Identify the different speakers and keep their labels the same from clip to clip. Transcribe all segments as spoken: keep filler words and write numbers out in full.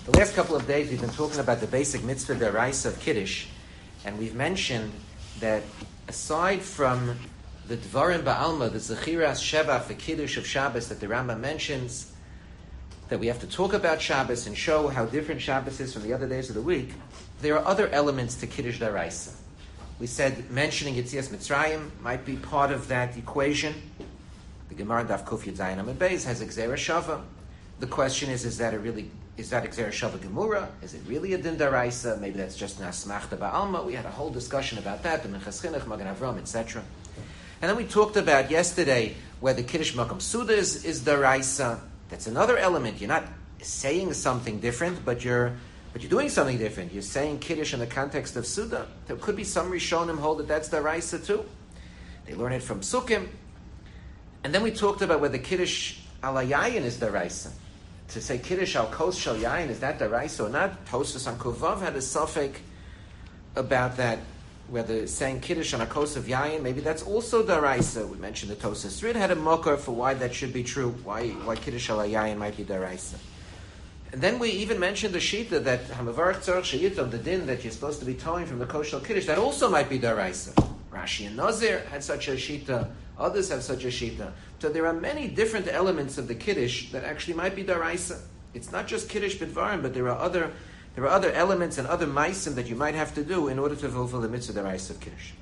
Speaker 1: The last couple of days we've been talking about the basic mitzvah deraisa of Kiddush, and we've mentioned that aside from the Dvarim Ba'alma, the Zechiras Shevach, the Kiddush of Shabbos that the Rambam mentions, that we have to talk about Shabbos and show how different Shabbos is from the other days of the week, there are other elements to Kiddush deraisa. We said mentioning Yetzias Mitzrayim might be part of that equation. The Gemara Daf Kuf Yud Zayin Amud Beis has a Gzera Shava. The question is, is that a really Is that a Gzera Shava Gemura? Is it really a Din Daraisa? Maybe that's just an Asmachta Ba'alma. We had a whole discussion about that, the Minchas Chinuch, Magen Avram, et cetera. And then we talked about yesterday whether Kiddush Makam Suda is, is Daraisa. That's another element. You're not saying something different, but you're but you're doing something different. You're saying Kiddush in the context of Suda. There could be some Rishonim hold that that's Daraisa too. They learn it from Sukkim. And then we talked about whether Kiddush Alayayin is Daraisa. To say Kiddush al Kos Shal Yayin, is that Daraisa or not? Tosfos on Kuvav had a suffix about that, whether saying Kiddush on a Kos of Yayin, maybe that's also Daraisa. We mentioned the Tosfos Rid had a mokar for why that should be true, why why Kiddush al Yayin might be Daraisa. And then we even mentioned the Shita that Hamavarach Tzarech Sheyitom, the din that you're supposed to be towing from the Kos Shal Kiddush, that also might be Daraisa. Rashi and Nazir had such a Shita, others have such a Shita. So there are many different elements of the Kiddush that actually might be Daraisa. It's not just Kiddush B'dvarim, but there are other there are other elements and other Maisim that you might have to do in order to fulfill the mitzvah Daraisa of Kiddush.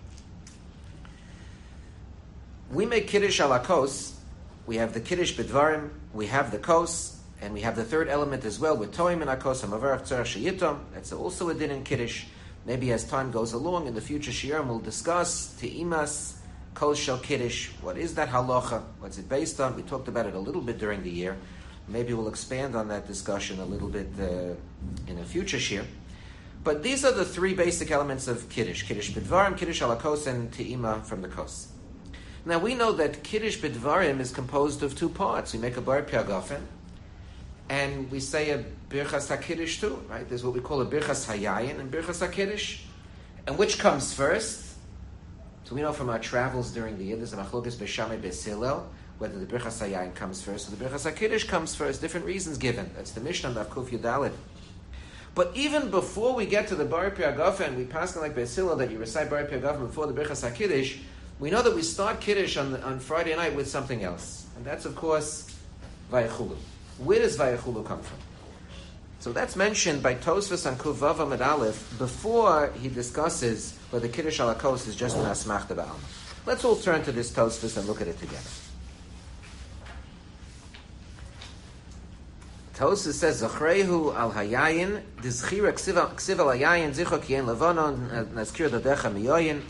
Speaker 1: We make Kiddush ala Kos. We have the Kiddush B'dvarim, we have the Kos, and we have the third element as well with Toim and Akos, Hamavarach Tzarech Sheyitom. That's also a din in Kiddush. Maybe as time goes along in the future Shiurim we'll discuss Te'imas Kol Shel Kiddush. What is that halacha? What's it based on? We talked about it a little bit during the year. Maybe we'll expand on that discussion a little bit uh, in a future shiur. But these are the three basic elements of Kiddush. Kiddush B'dvarim, Kiddush ala Kos, and Te'ima from the Kos. Now we know that Kiddush B'dvarim is composed of two parts. We make a Bar Piagafen, and we say a Birchas HaKiddush too, right? There's what we call a Birchas Hayayin and Birchas HaKiddush. And which comes first? So we know from our travels during the year, there's a Machlokas B'Shamai B'Hillel, whether the Birchas Hayayin comes first or the Birchas HaKiddush comes first, different reasons given. That's the Mishnah, Daf Kuf Yud Daled. But even before we get to the Bar Piagafen, we pass on like B'Hillel that you recite Bar Piagafen before the Birchas HaKiddush, we know that we start Kiddush on, the, on Friday night with something else. And that's, of course, Vayechulu. Where does Vayechulu come from? So that's mentioned by Tosfos on Kuf Vav Amud Aleph before he discusses whether Kiddush ala Kos is just an Asmachta Ba'alma. Let's all turn to this Tosfos and look at it together. Tosfos says, Zachrehu al Hayayin, Dizchira Ksiv al Hayayin, Zichok Yen Levanon, Nazkir Dadecha Miyoyin.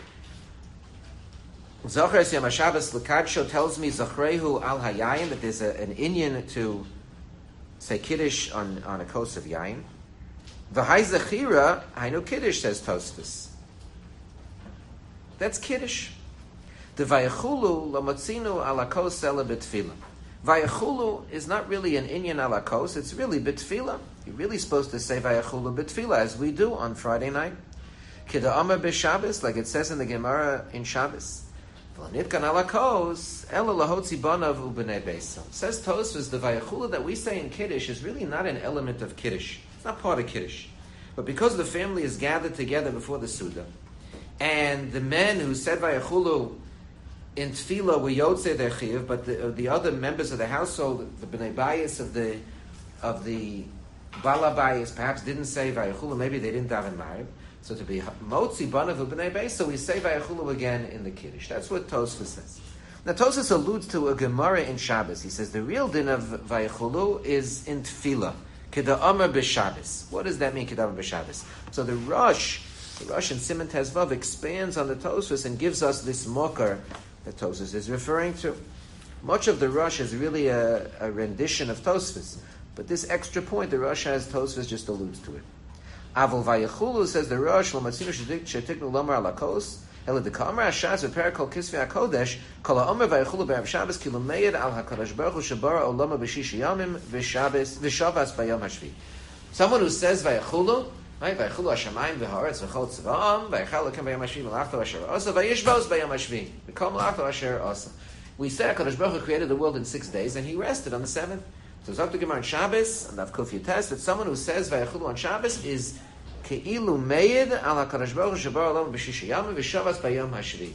Speaker 1: Zachar Yom HaShabbos L'Kadsho tells me Zachrehu al Hayayin, that there's a, an inyan to say Kiddush on, on a Kos of Yayin. V'hai Zechira, Hainu Kiddush, says Tosfos. That's Kiddush. The Vayechulu L'motzinu ala Kos ela b'tfila. Vayechulu is not really an inyan ala Kos, it's really b'tfila. You're really supposed to say Vayechulu b'tfila, as we do on Friday night. Kida Amar b'Shabbos, like it says in the Gemara in Shabbos. V'lanitkan ala Kos, ela lahotzi banav u'bnei beisa. Says Tosfos, the Vayechulu that we say in Kiddush is really not an element of Kiddush. It's not part of Kiddush. But because the family is gathered together before the Suda, and the men who said Vayechulu in Tefillah were Yotzei their Chiyuv, but the, uh, the other members of the household, the Bnei Bayis of the of the Bala Bayis, perhaps didn't say Vayechulu, maybe they didn't daven Ma'ariv. So to be Motzi Banav Bnei Bayis, so we say Vayechulu again in the Kiddush. That's what Tosfos says. Now Tosfos alludes to a Gemara in Shabbos. He says the real din of Vayechulu is in Tefillah. Kida Amar b'Shabbos. What does that mean, Kida Amar b'Shabbos? So the Rosh, the Rosh in Siman Tezvav expands on the Tosfos and gives us this mokar that Tosfos is referring to. Much of the Rosh is really a, a rendition of Tosfos, but this extra point the Rosh has, Tosfos just alludes to it. Avol Vayechulu, says the Rosh, L'matzinu shetiknu lomar ala Kos, ela dekamar hashaz v'perakol kisvei hakodesh, kol ha'omer Vayechulu b'Erev Shabbos ki l'meir al hakadosh baruch hu shebara olama b'shish yamim v'Shabbos v'Shavas b'yom hashvi. Someone who says Vayechulu, right? Vayechulu hashamayim v'haaretz v'chol tzvaam v'yechal l'kem b'yom hashvi l'achto asher asa v'yishbos b'yom hashvi v'kom l'achto asher asa. We say HaKadosh Baruch Hu created the world in six days and He rested on the seventh. So Zok Gemara on Shabbos, and I've Kuf Test that someone who says Vayachulu on Shabbos is Ke'ilu Meid al HaKadosh Baruch Hu Shebar Olam B'Shisha Yamim V'Shavas B'Yom HaShvi.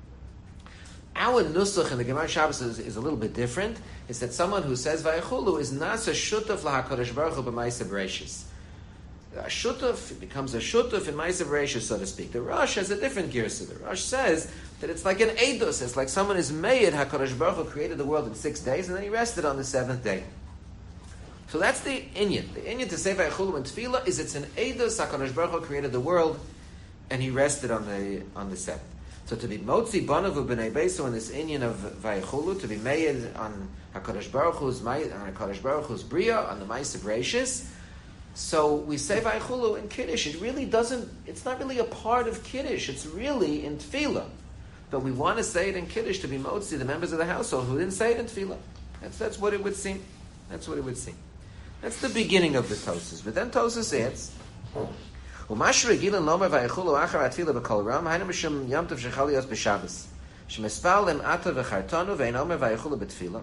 Speaker 1: Our nusach in the Gemara Shabbos is, is a little bit different. It's that someone who says Vayachulu is Nasa Shutaf LaHaKadosh Baruch Hu B'Maisa Bereshis. A shutuf becomes a shutuf in Maisa Bereshis, so to speak. The Rosh has a different girsa. The Rosh says that it's like an edus. It's like someone is made. HaKadosh Baruch Hu created the world in six days, and then he rested on the seventh day. So that's the inyan. The inyan to say Vayachulu in Tefillah is it's an edus. HaKadosh Baruch Hu created the world, and he rested on the on the seventh. So to be motzi banavu b'nei beiso in this inyan of Vayachulu, to be made on HaKadosh Baruch Hu's on HaKadosh Baruch Hu's bria on the Maisa Bereshis. So we say Vayachulu in Kiddush. It really doesn't, it's not really a part of Kiddush. It's really in Tefillah. But we want to say it in Kiddush to be motzi the members of the household who didn't say it in Tefillah. That's, that's what it would seem. That's what it would seem. That's the beginning of the Tosas. But then Tosas adds, U'mash regilin lomer Vayachulu achar atfila b'kol ram, hainu mishum yom tov shechal yos b'Shabbos. Shemespal lem ata v'chartanu ve'en omer Vayachulu b'tefillah.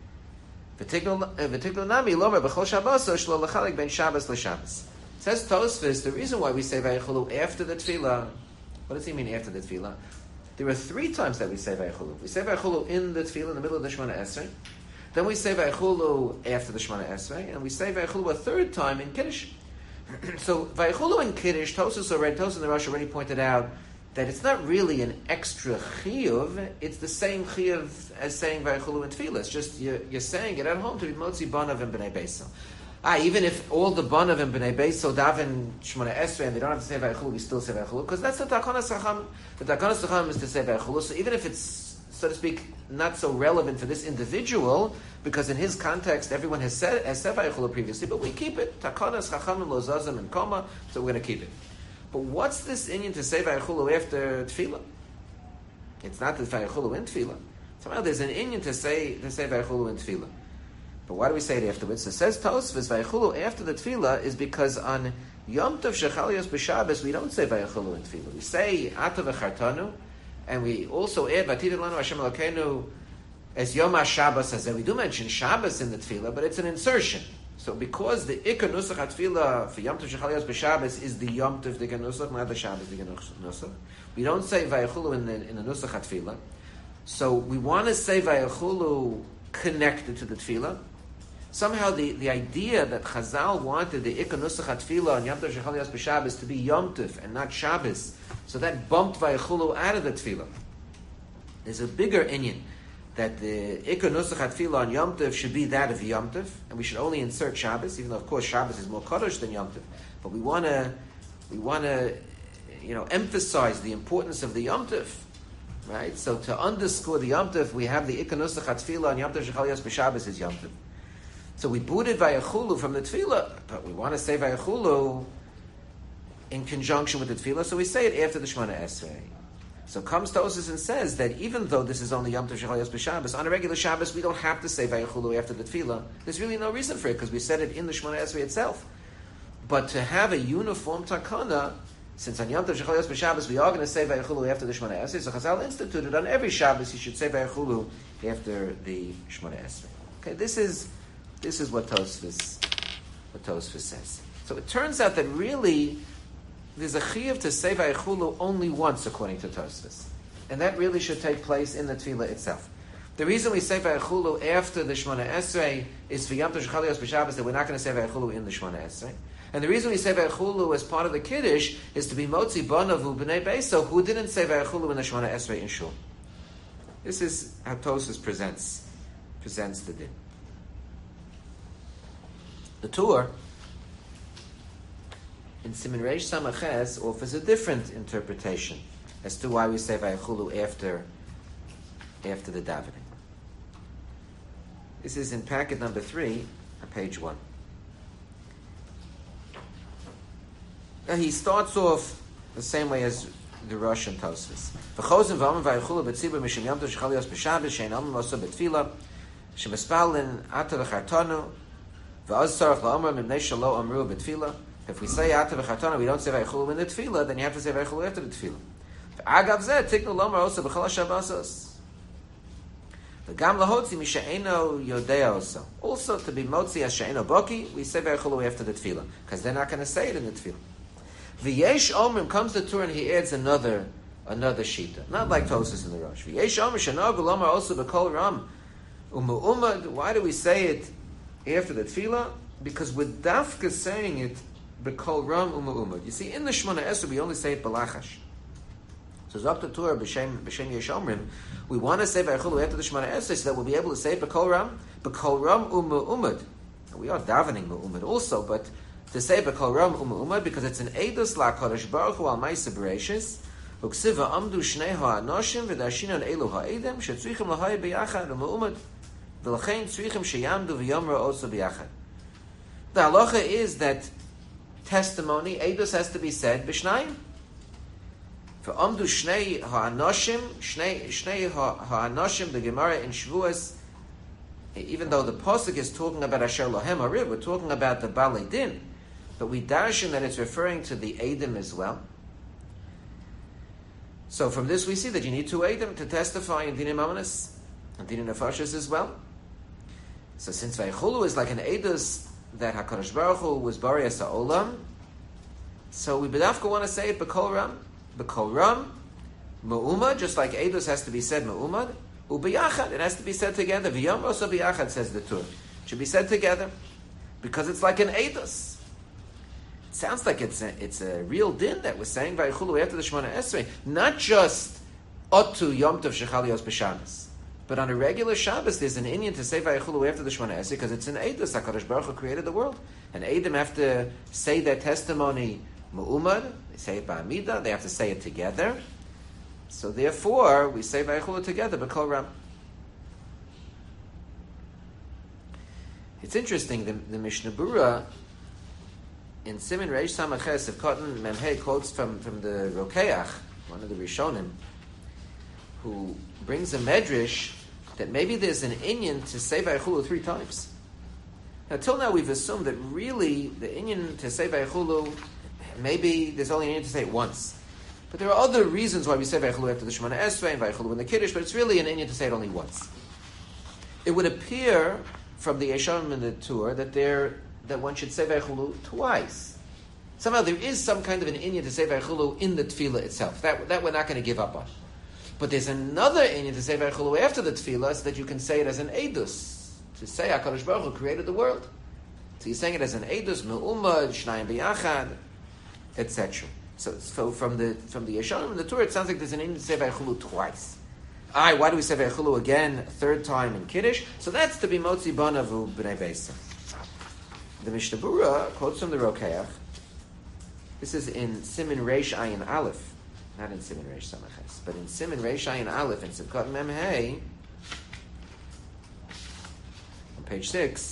Speaker 1: V'tiklu nami lomer b'chol Shabboso shlo l'chalik ben Shabbos l'Shabbos. Says Tosfos, the reason why we say Vayachulu after the tefillah, what does he mean after the tefillah? There are three times that we say Vayachulu. We say Vayachulu in the tefillah, in the middle of the Shemona Esrei. Then we say Vayachulu after the Shemona Esrei, and we say Vayachulu a third time in Kiddush. So Vayachulu in Kiddush, Tosfos already, Tosfos and the Rosh already pointed out that it's not really an extra chiyuv, it's the same chiyuv as saying Vayachulu in Tefillah. It's just you're, you're saying it at home to be Motzi Banav and B'nai Beiso. Ah, even if all the Banav and B'nai Beiso daven Shemona Esrei and they don't have to say Vayachulu, we still say Vayachulu, because that's the Takonas Chacham. The Takonas Chacham is to say Vayachulu, so even if it's, so to speak, not so relevant for this individual, because in his context everyone has said, has said Vayachulu previously, but we keep it. Takonas Chacham and Lozazim and Koma, so we're going to keep it. But what's this inyan to say Vayachulu after Tefillah? It's not the Vayachulu in Tefillah. Somehow there's an inyan to say to say Vayachulu in Tefillah. But why do we say it afterwards? So it says Tosfos, Vayachulu after the Tefillah is because on Yom Tov Shechal Yos B'Shabbos we don't say Vayachulu in Tefillah. We say Ata V'Chartanu, and we also add Vatid Lanu Hashem Elokeinu as Yom HaShabbos Hazeh. We do mention Shabbos in the Tefillah, but it's an insertion. So because the Ikar Nusach HaTfilah for Yom Tov Shechal Yos B'Shabbos is the Yom Tov Dika Nusach, not the Shabbos Dika Nusach. We don't say Vayachulu in the, in the Nusach HaTfilah. So we want to say Vayachulu connected to the Tfilah. Somehow the, the idea that Chazal wanted the Ikar Nusach HaTfilah on Yom Tov Shechal Yos B'Shabbos to be Yom Tov and not Shabbos, so that bumped Vayachulu out of the Tfilah. There's a bigger inyan that the Ikar Nusach HaTfilah on Yom Tov should be that of Yom Tov, and we should only insert Shabbos, even though of course Shabbos is more Kodesh than Yom Tov. But we want to, we want to, you know, emphasize the importance of the Yom Tov, right? So to underscore the Yom Tov, we have the Ikar Nusach HaTfilah on Yom Tov Shechal Yos B'Shabbos is Yom Tov. So we booted Vayachulu from the Tfilah, but we want to say Vayachulu in conjunction with the Tfilah, so we say it after the Shemona Esrei. So comes Tosfos and says that even though this is only Yom Tov Shechal Yos B'Shabbos, on a regular Shabbos we don't have to say Vayachulu after the Tefillah. There's really no reason for it because we said it in the Shemona Esrei itself. But to have a uniform takana, since on Yom Tov Shechal Yos B'Shabbos we are going to say Vayachulu after the Shemona Esrei, so Chazal instituted on every Shabbos you should say Vayachulu after the Shemona Esrei. Okay, this is this is what Tosfos what Tosfos says. So it turns out that really there's a chiyuv to say Vayachulu only once, according to Tosfos. And that really should take place in the Tefillah itself. The reason we say Vayachulu after the Shemona Esrei is for Yom Tov Shechal Yos B'Shabbos, that we're not going to say Vayachulu in the Shemona Esrei. And the reason we say Vayachulu as part of the Kiddush is to be Motzi Banavu B'nei Beiso, who didn't say Vayachulu in the Shemona Esrei in Shul. This is how Tosfos presents, presents the din. The Tur in Siman Reish Samaches offers a different interpretation as to why we say Vayachulu after after the davening. This is in packet number three, on page one. Now he starts off the same way as the Rosh and Tosfos. V'chozim v'amim Vayachulu b'tzibur mishim Yom Tov Shechal Yos B'Shabbos she'en amim oso b'tfilah shemespalin ata v'chartanu v'oz tzarech la'omar mimnei shelo amru b'tfilah. If we say Ata v'chartana, we don't say Vayachulu in the Tefillah, then you have to say Vayachulu after the Tefillah. Agav zeh tiknu lomar also b'chol hashabbasos. The gam lahotzi mishe'eno yodea also. Also, to be motzi as she'eno boki, we say v'echulu after the tefillah, because they're not going to say it in the tefillah. V'yesh omrim comes the Torah and he adds another another shita, not like Tosas in the Rosh. V'yesh omrim shenog ulomar also b'kol ram umu'umad. Why do we say it after the tefillah? Because we're dafka saying it b'kol ram umu'umad. You see, in the Shemona Esrei we only say it b'lachash. So Zok Torah b'shem b'shem yesh omrim. We want to say v'echulu after the Shemona Esrei so that we'll be able to say it b'kol ram b'kol ram umu'umad. We are davening mu'umad also, but to say b'kol ram umu'umad because it's an edus la'kadosh baruch hu al ma'aseh bereishis uksiva amdu shnei ha'anoshim v'dashinan elu ha'edem shetzrichim lahai b'yachad umu'umad v'lachein tzrichim sheyamdu v'yomra also b'yachad. The halacha is that testimony, edus, has to be said b'shnayim. For amdu shnei ha'anoshim, shnei shnei ha'anoshim, the Gemara in Shavuos, even though the pasuk is talking about Asher Lohem Harib, we're talking about the Balei Din, but we darshan that it's referring to the Eidim as well. So from this we see that you need two Eidim to testify in Dinim Amanis and Dinim Nefashis as well. So since Vaychulu is like an Eidus that HaKadosh Baruch Hu was Bariyas HaOlam, so we bedafka want to say it B'kol Ram, B'kol Ram, Mu'umad, just like Eidus has to be said Mu'umad, Ubiyachad, it has to be said together. V'yom also biyachad, says the Tur. It should be said together because it's like an edus. It sounds like it's a, it's a real din that we're saying v'yichulu after the Shemona Esrei, not just otu yom tov shechalios b'Shabbos, but on a regular Shabbos there's an inyan to say v'yichulu after the Shemona Esrei because it's an edus. HaKadosh Baruch Hu created the world, and Eidim have to say their testimony mu'umad. They say it ba'amida. They have to say it together. So therefore, we say Vaychulu together, B'kol Ram. It's interesting, the, the Mishnah Berurah in Siman Reish Samaches of Cotton Memhei quotes from, from the Rokeach, one of the Rishonim, who brings a medrash that maybe there's an inyan to say Vaychulu three times. Now, till now we've assumed that really the inyan to say Vaychulu, maybe there's only an inyan to say it once. But there are other reasons why we say Vaychulu after the Shemona Esrei and Vaychulu in the Kiddush, but it's really an inyan to say it only once. It would appear from the Yesharim and the Tur that there that one should say Vaychulu twice. Somehow there is some kind of an inyan to say Vaychulu in the Tefillah itself. That, that we're not going to give up on. But there's another inyan to say Vaychulu after the Tefillah so that you can say it as an Eidus. To say HaKadosh Baruch Hu created the world. So you're saying it as an Eidus, Me'umad, Shnayim B'yachad, et cetera. So, so from the from the Yeshanim and the Torah, it sounds like there's an inyan to say Vaychulu twice. Aye, why do we say Vaychulu again, a third time in Kiddush? So that's to be Motzi Banavu B'nai Beisa. The Mishnah Berurah quotes from the Rokeach. This is in Siman Reish Ayin Aleph, not in Siman Reish Samaches, but in Siman Reish Ayin Aleph in Sivkot Mem Hey, on page six.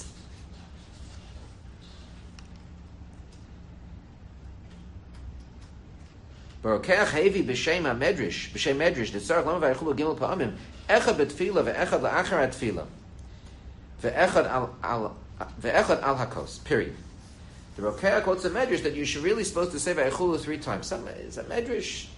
Speaker 1: Barokeach hevi b'shem ha-medrash, b'shem medrash, d'tzarech lama v'aychulu gimel pa'amim, echad b'tfila ve'echad la'achar ha'tfila, ve'echad al, al, ve'echad al hakos, period. The Rokeach quotes a medrash that you should really supposed to say v'aychulu three times. Some, is a medrash,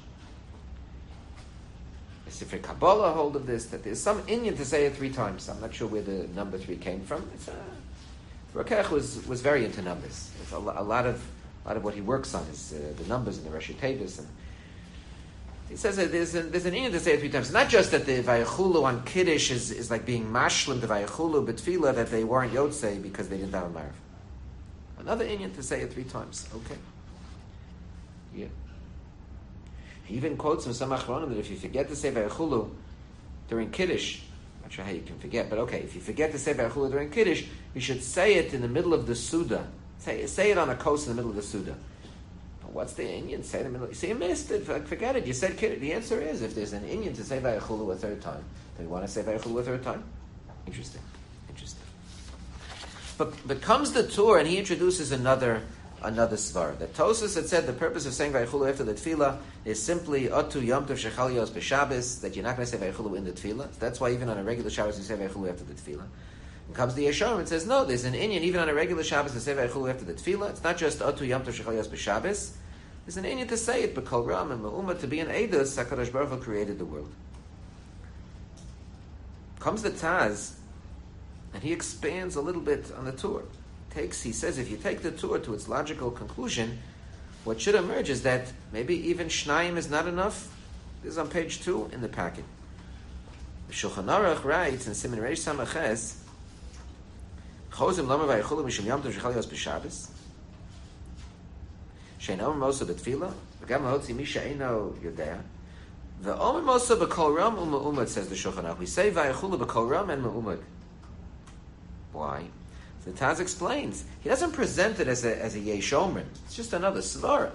Speaker 1: a Sefer Kabbalah hold of this, that there's some inyan to say it three times. I'm not sure where the number three came from. It's a, Rokeach was, was very into numbers. It's a, a lot of A lot of what he works on is uh, the numbers and the Rashi Tevis, and he says that there's, a, there's an inyan to say it three times. Not just that the Vaychulu on Kiddush is, is like being mashlim, the Vaychulu b'tfila, that they weren't Yotzei because they didn't daven Marav. Another inyan to say it three times. Okay. Yeah. He even quotes from some Achronim that if you forget to say Vaychulu during Kiddush, I'm not sure how you can forget, but okay, if you forget to say Vaychulu during Kiddush, you should say it in the middle of the Suda. Say, say it on a coast in the middle of the Suda. But what's the inyan? Say it in the middle. You say you missed it. Forget it. You said Kiddush. The answer is if there's an inyan to say Vaychulu a third time, then you want to say Vaychulu a third time. Interesting. Interesting. But but comes the Tur and he introduces another another svar. That Tosas had said the purpose of saying Vaychulu after the Tefillah is simply Otu Yom Tov Shechalios B'Shabbos, that you're not going to say Vaychulu in the Tefillah. That's why even on a regular Shabbos you say Vaychulu after the Tefillah. And comes the Yesharim and says, no, there's an inyan even on a regular Shabbos to say Vaychulu after the Tefillah. It's not just Otu Yom Tov Shechalios B'Shabbos. There's an inyan to say it, B'Kol Ram and Me'umah, to be an Eidus, HaKadosh Baruch Hu created the world. Comes the Taz, and he expands a little bit on the Tur. Takes, he says, if you take the Tur to its logical conclusion, what should emerge is that maybe even Shnayim is not enough. This is on page two in the packet. The Shulchan Aruch writes in Siman Reish Samaches, Chozim lama vayechulu mishum yom tov shechal yos b'Shabbos. Shein omer mosa b'tfila, v'gam lahotzi misha eino yodea. V'omer mosa b'kol ram u'ma'umad, says the Shulchan Aruch. We say vayechulu b'kol ram and ma'umad. Why? So the Taz explains. He doesn't present it as a as a yesh omer. It's just another svara.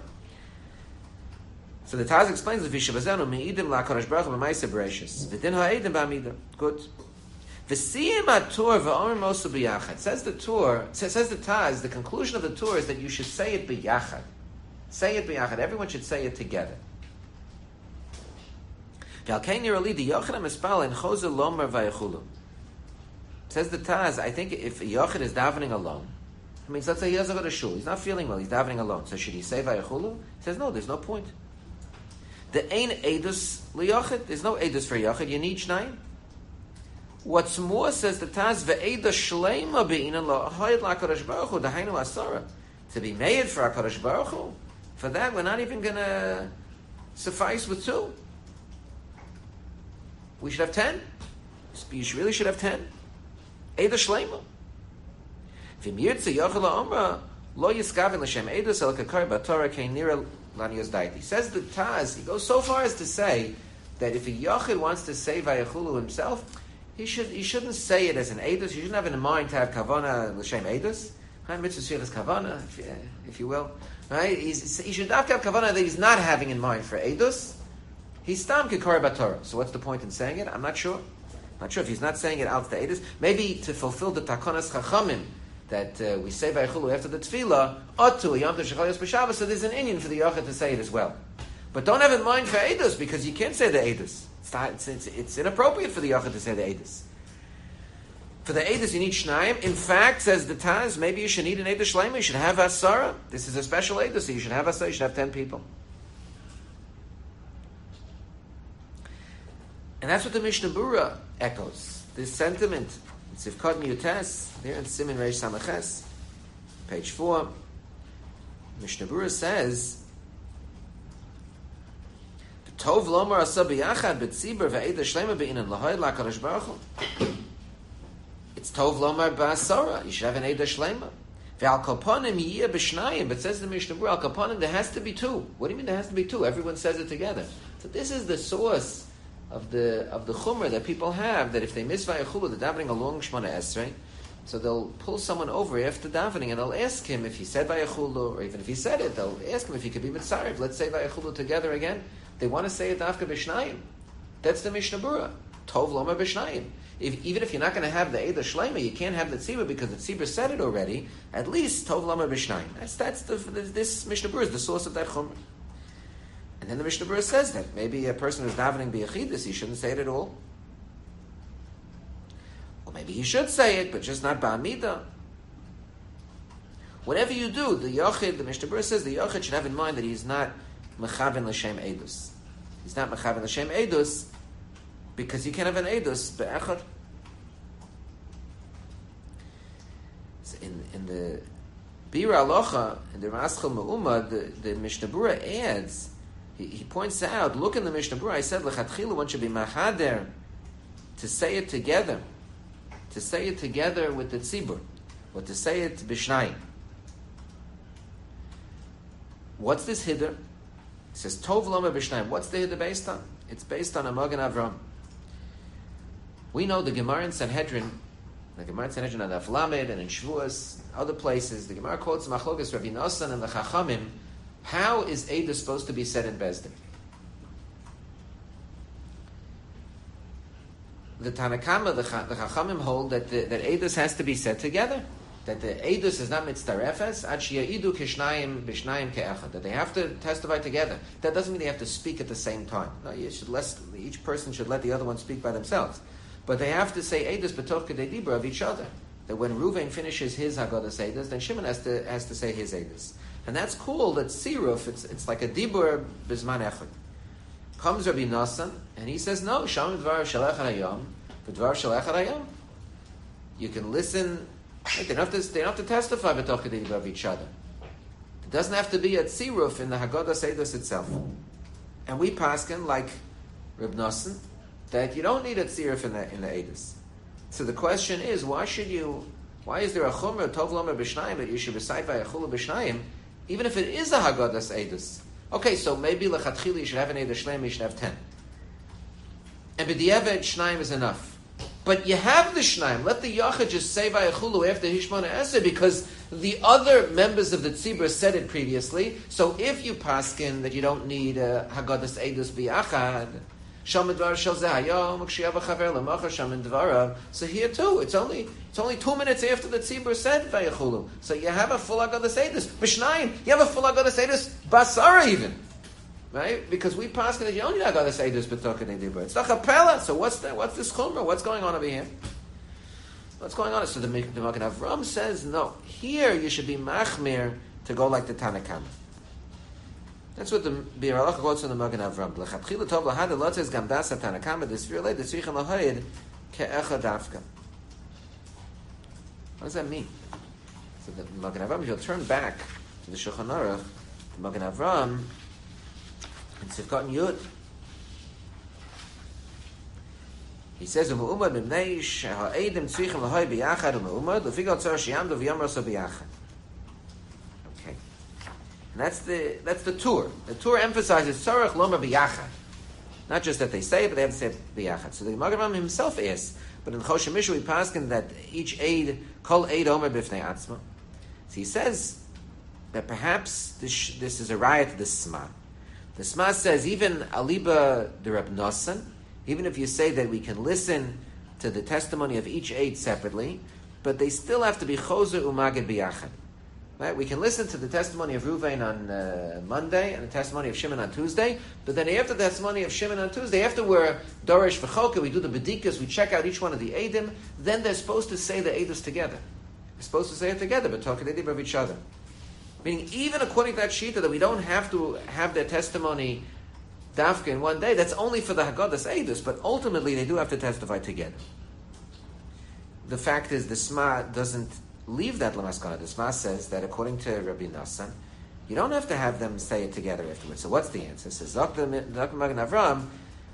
Speaker 1: So the Taz explains the Vishabazenu meidim la'Kadosh Baruch Hu b'ma'aseh bereishis. V'din ha'edim ba'amida. Good. V'siyim ha'Tur v'omer mosa b'yachad. Says the Tur, says, says the Taz, the conclusion of the Tur is that you should say it b'yachad. Say it b'yachad. Everyone should say it together. V'alkein nirali di yochad ha'mispal en chozer lomer v'yechulu. Says the Taz, I think if a yochad is davening alone, I mean, let's say he doesn't go to shul, he's not feeling well, he's davening alone. So should he say v'yechulu? He says no, there's no point. The ain edus liyochid. There's no edus for yochid. You need shnayim. What's more, says the Taz, ve'eda shleima be'inan la'hoyed la'Kadosh Baruch Hu dahainu asara. To be made for HaKadosh Baruch Hu, for that we're not even going to suffice with two. We should have ten. You really should have ten. Eda shleima. V'im yirtze yochid la'omra lo yiskavin l'shem edus el kakar b'torah kein nira. He says the Taz, he goes so far as to say that if a Yachid wants to say Vayechulu himself, he should he shouldn't say it as an Eidos. He shouldn't have in mind to have Kavana L'Shem Eidos. Mitzvah Sheilas Kavana, if, if you will. Right? He's, he should not have Kavana that he's not having in mind for Eidos. He's Stam Kikar Batorah. So what's the point in saying it? I'm not sure. I'm not sure if he's not saying it out to Eidos. Maybe to fulfill the Takonas Chachamim, that uh, we say Vayechulu after the Tefillah, Otu, Yom Tov Shechal Yos B'Shabbos, so there's an Inyan for the Yochid to say it as well. But don't have in mind for Eidos, because you can't say the Eidos. It's, not, it's, it's, it's inappropriate for the Yochid to say the Eidos. For the Eidos, you need Shnayim. In fact, says the Taz, maybe you should need an Eidos Shleima, you should have Asara. This is a special Eidos, so you should have Asara, you should have ten people. And that's what the Mishnah Bura echoes. This sentiment. It's Sivkot Miyutes, there in Siman Reish Samaches, page four. Mishnah Bura says, Tov lomar asa b'yachad b'tzibur v'eda shlema b'inan lahoyd la'Kadosh Baruch Hu. It's Tov lomar b'asara. You should have an eda shlema. Ve'al kaponim yiyeh b'shnayim. But says the Mishnah Bura, al kaponim there has to be two. What do you mean there has to be two? Everyone says it together. So this is the source of the of the chumrah that people have, that if they miss Vayechulu, they're davening along Shmona Esrei, so they'll pull someone over after davening and they'll ask him if he said Vayechulu, or even if he said it, they'll ask him if he could be mitzarev. Let's say Vayechulu together again. They want to say it dafka b'shnayim. That's the Mishnah Bura. Tov loma b'shnayim. If, even if you're not going to have the Eidah Shleima, you can't have the Tzibur because the Tzibur said it already. At least Tov loma b'shnayim. That's that's the this Mishnah Bura is the source of that chumrah. And then the Mishnah Bura says that maybe a person who's davening b'yachidus, he shouldn't say it at all. Or maybe he should say it, but just not ba'amida. Whatever you do, the Yochid, the Mishnah Bura says, the Yochid should have in mind that he's not mechaven l'shem edus. He's not mechaven l'shem edus because you can't have an edus be'echad. So in, in the Bira Alocha, in the Raschel Me'umah, the, the Mishnah Bura adds, He, he points out, look in the Mishnah Bura, I said, L'chatchilu, one should be mahader, to say it together, to say it together with the tzibur, or to say it b'shnayim. What's this hiddur? It says, Tov loma b'shnayim. What's the hiddur based on? It's based on a Magen Avram. We know the Gemara in Sanhedrin, the Gemara in Sanhedrin on the Aflamed and in Shavuos, other places, the Gemara quotes Machlokas Rav Nosson and the Chachamim. How is Eidos supposed to be said in Bezdin? The Tanakama, the, the Chachamim hold that the, that Eidos has to be said together. That the Eidos is not mitzdarefes, ad sheya'idu kishnayim b'shnayim ke'echad. That they have to testify together. That doesn't mean they have to speak at the same time. No, you should let, each person should let the other one speak by themselves. But they have to say Eidos b'toch kedei dibra of each other. That when Ruvain finishes his Haggadah Eidos, then Shimon has to has to say his Eidos. And that's cool, that's Siruf, it's it's like a Dibur Bizman Echad. Comes Rabbi Nosson, and he says, no, Shalom Dvar Shalech HaYom, V'dvar shel echad hayom. You can listen. They don't have to, they don't have to testify b'tokadei of each other. It doesn't have to be a tziruf in the Haggadah Seidos itself. And we paskin like Reb Nosson that you don't need a tziruf in the in the Eidos. So the question is, why should you? Why is there a chumrah tov lomer b'shnayim that you should recite vayachulu b'shnayim, even if it is a Haggadah Seidos? Okay, so maybe lechatchila you should have an Eidos Shleim, you should have ten. And b'diavad shnayim is enough. But you have the Shnaim. Let the Yachid just say Vayachulu after Hishmona Eseh, because the other members of the Tzibur said it previously. So if you paskin that you don't need a Haggadas Eidos B'Yachad, Sham Dvar Shel Zehayom, Kshiyav Chaver L'Macha Sham Dvarav. So here too, it's only it's only two minutes after the Tzibur said Vayachulu. So you have a full Haggadas Eidos. B'Shnayim, you have a full Haggadas Eidos Basara even. Right? Because we pass that you only not got to say this b'tokadei dibur. It's not chapela. So what's that? What's this chumrah? What's going on over here? What's going on? So the the Magen Avram says no. Here you should be machmir to go like the Tanakama. That's what the Bir Halacha quotes from the Magen Avram. L'chatchila tov lahad elotzes gam das Tanakama desvir le desvichem lahayid ke'echad dafka. What does that mean? So the Magen Avram, if you'll turn back to the Shulchan Aruch, the Magen Avram. In Sivkot Yud, he says, "U'me'umad b'mnei she'ha'edim tzrichim l'hoy b'yachad u'me'umad l'figal tzor she'yamdu v'yamraso b'yachad." Okay, and that's the that's the tour. The tour emphasizes tzorach lomer b'yachad, not just that they say it, but they have to say it b'yachad. So the Magen Avram himself asks, but in Choshen Mishu we paskin that each aid kol aid omer b'fnei atzma. So he says that perhaps this this is a riot to the Sma. The Sma says, even Aliba the Reb Nosson, even if you say that we can listen to the testimony of each aid separately, but they still have to be Choser Umagid B'yachad. Right? We can listen to the testimony of Ruvain on uh, Monday and the testimony of Shimon on Tuesday, but then after the testimony of Shimon on Tuesday, after we're Dorish V'choka, we do the Bedikas, we check out each one of the Eidim, then they're supposed to say the Eidos together. They're supposed to say it together, but talk Eidim of each other. Meaning, even according to that shita, that we don't have to have their testimony dafka in one day, that's only for the Haggadas Eidos, but ultimately they do have to testify together. The fact is, the Sma doesn't leave that Lamaskana. The Sma says that according to Rabbi Nassan, you don't have to have them say it together afterwards. So what's the answer? It says, Doctor Magen Avram,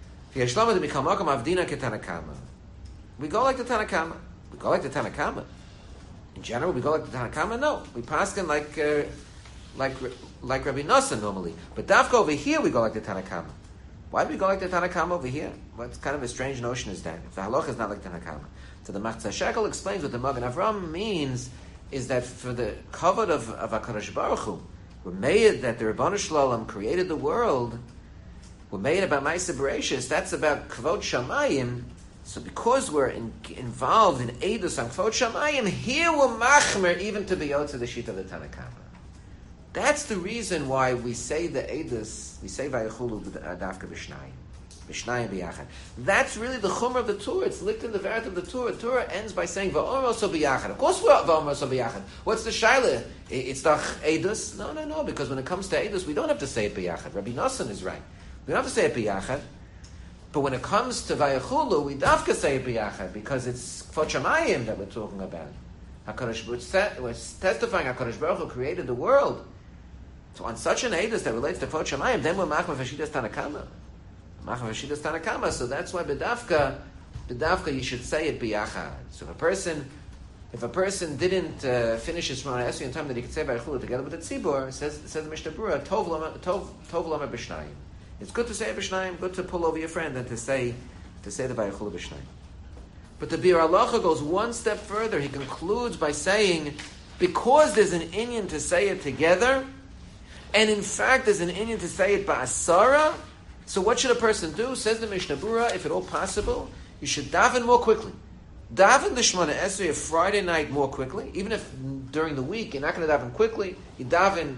Speaker 1: we go like the Tanakama. We go like the Tanakama. In general, we go like the Tanakama? No. We paskin like uh, like like Rabbi Nosson normally. But Dafka over here, we go like the Tanakama. Why do we go like the Tanakama over here? What kind of a strange notion is that? If the halacha is not like the Tanakama. So the Machzah Shekel explains what the Magen Avram means is that for the kavod of, of HaKadosh Baruch Hu, we're made that the Ribono Shel Olam created the world, we're made about Ma'aseh Bereishis, that's about Kvod Shamayim. So because we're in, involved in Eidos on Kvod Shamayim, here we're machmer even to be Yotze the sheet of the Tanakama. That's the reason why we say the Eidos, we say Vayachulu Dafka B'Shnayim. B'Shnayim B'Yachad. That's really the Chumrah of the Torah. It's linked in the Varat of the Torah. The Torah ends by saying Va'omer So B'Yachad. Of course we're Va'omer So B'Yachad. What's the Shaila? It's the Eidos? No, no, no, because when it comes to Eidos, we don't have to say it B'Yachad. Rabbi Nosson is right. We don't have to say it B'Yachad. But when it comes to Vayachulu, we dafka say it b'yachad, because it's Kvod Shamayim that we're talking about. HaKadosh, we're testifying HaKadosh Baruch Hu created the world. So on such an Eidos that relates to Kvod Shamayim, then we're machmer v'shidas Tanakama. Machmer v'shidas Tanakama, so that's why b'dafka, b'dafka you should say it b'yachad. So if a person, if a person didn't uh, finish his Shemona Esrei in time that he could say Vayachulu together with the Tzibur, says, says the Mishnah Berurah, Tov Lama, Tov, Tov Lama B'Shnayim. It's good to say B'Shnayim, good to pull over your friend and to say to say the Vayachulu B'Shnayim. But the Bir Halacha goes one step further. He concludes by saying, because there's an inyan to say it together, and in fact there's an inyan to say it ba'asara, so what should a person do? Says the Mishnah Berurah, if at all possible, you should daven more quickly. Daven the Shemona Esrei of Friday night more quickly. Even if during the week you're not going to daven quickly, you daven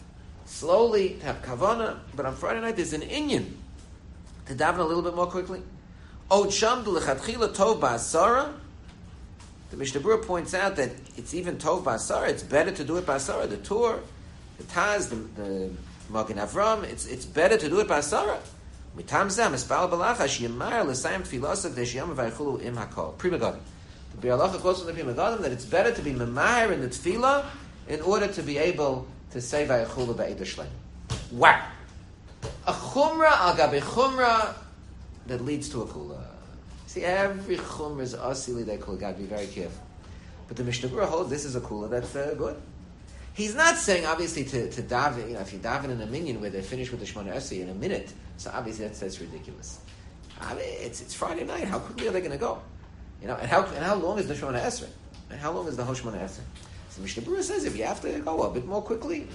Speaker 1: slowly, to have kavana, but on Friday night there's an inyan to daven a little bit more quickly. O cham d'lechatchila tov ba'asara. The Mishnah Berurah points out that it's even tov ba'asara. It's better to do it ba'asara. The Tur, the Taz, the, the Magen Avram. It's it's better to do it ba'asara. Mitam zeh mispal balachash yemar l'sayim tfilasav v'shiyam v'aychulu im hakol. Pri Megadim. The Biur Halacha quotes from the Pri Megadim that it's better to be memahir in the tefillah in order to be able to say v'aychulu ba'edah shleim. Wow. A chumrah al gabe chumrah that leads to a kula. See, every chumrah is asili they kula. Got to be very careful. But the Mishnah Berurah holds this is a kula that's uh, good. He's not saying obviously to, to daven. You know, if you daven in a minyan where they finish with the Shemona Esrei in a minute, so obviously that's, that's ridiculous. I mean, it's it's Friday night. How quickly are they going to go? You know, and how and how long is the Shemona Esrei? And how long is the whole Shemona Esrei? So Mishnah Berurah says if you have to go a bit more quickly,